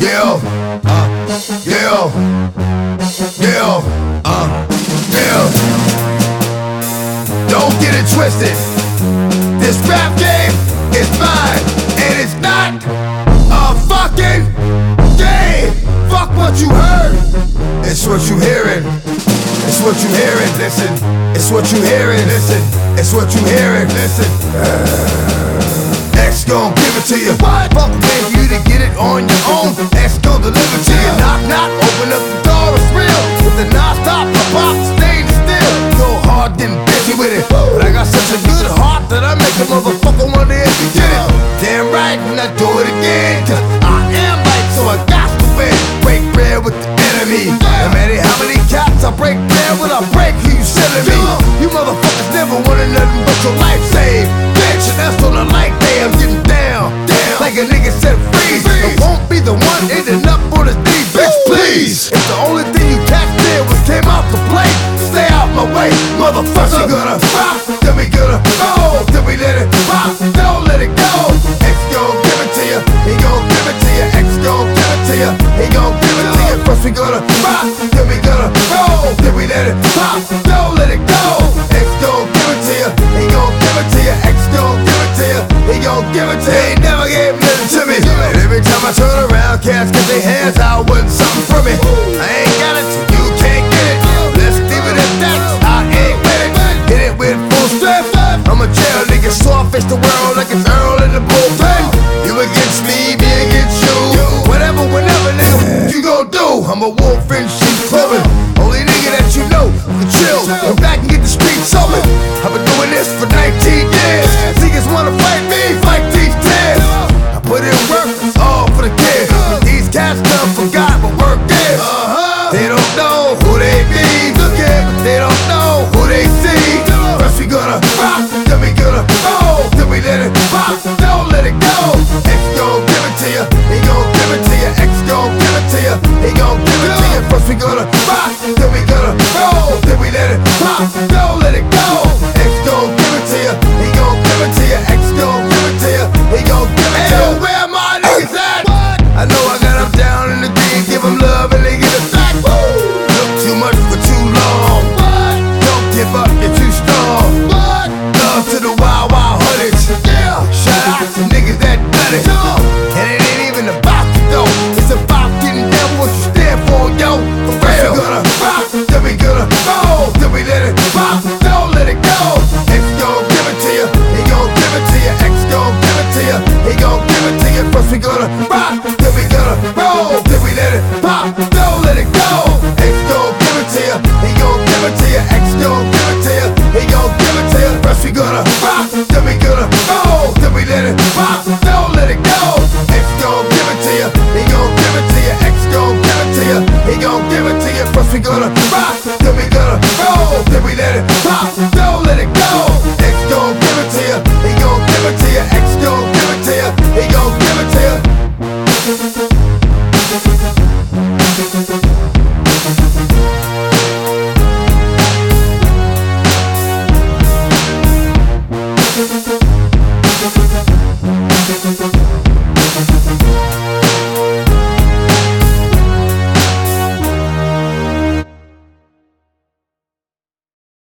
Yeah, yeah, yeah, yeah. Don't get it twisted. This rap game is mine, and it's not a fucking game. Fuck what you heard. It's what you hearing. It's what you hearing. Listen. It's what you hearing. Listen. It's what you hearing. Listen. X gon' give it to you. What? Fuck pay for you to get it on your own. X gon' deliver to you. Knock, knock, open up the door, it's real. With the non-stop, pop, staying still. Go hard, getting busy with it. But I got such a good heart that I make a motherfucker wonder if you get it. Damn right, and I do it again. Cause I am right, so I got to win. Break bread with the enemy. No matter how many cats I break bread with, I break who you selling me. You motherfuckers never wanted nothing but your life saved. Bitch, and that's on the light day. I'm getting down, like a nigga said freeze. I won't be the one ending up on the D, bitch, please. If the only thing you taxed did was came out to play, stay out my way, motherfucker. We gonna rock, then we gonna roll, then we let it rock, don't let it go. X gon' give it to you, he gon' give it to you. X gon' give it to you, he gon' give it to you. First we gonna rock, then we gonna roll, then we let it pop, don't let it go. X gon' give it to you, he gon' give it to you. X gon' give it to you, he gon' give it to you. He never gave nothing to me, and every time I turn around, cats get their hands out, wanting something from me. I ain't got it, so you can't get it. Let's leave it at that, I ain't with it. Hit it with full strength. I'm a jail nigga, so I face the world like it's Earl in the bullpen. You against me, me against you. Whatever, whenever, nigga, what you gon' do? I'm a wolf in sheep's clothing. Only nigga that you know who can chill, come back and get the streets open. I've been doing this for 19 years. Niggas wanna fight me, fight these tears. I put in work, it's all for the kids. These cats done forgot what work is. They don't know who they be looking, but they don't know who they see. First we gonna rock, then we gonna roll, then we let it pop, don't let it go. X gon' give it to you, he gon' give it to you. X gon' give it to you, he gon' give it to you. First we gonna rock, then we gonna roll, then we let it pop, don't let it go. X gon' give it to you, he gon' give it to you. X gon' give it to you, he gon' give it to you. Hey, where my niggas at? I know I got them down in the green, give them love and they get it back. Look too much for too long. Don't give up, you're too strong. Love to the wild, wild hundreds. Shout out to niggas that done it. And it ain't even about you though. It's about getting down with what you stand for, yo. For real. We gonna rock, then we gonna roll, then we let it pop, don't let it go. X gon' give it to you, he gon' give it to you. X gon' give it to you, he gon' give it to you. First we gonna rock, then we gonna roll, then we let it pop.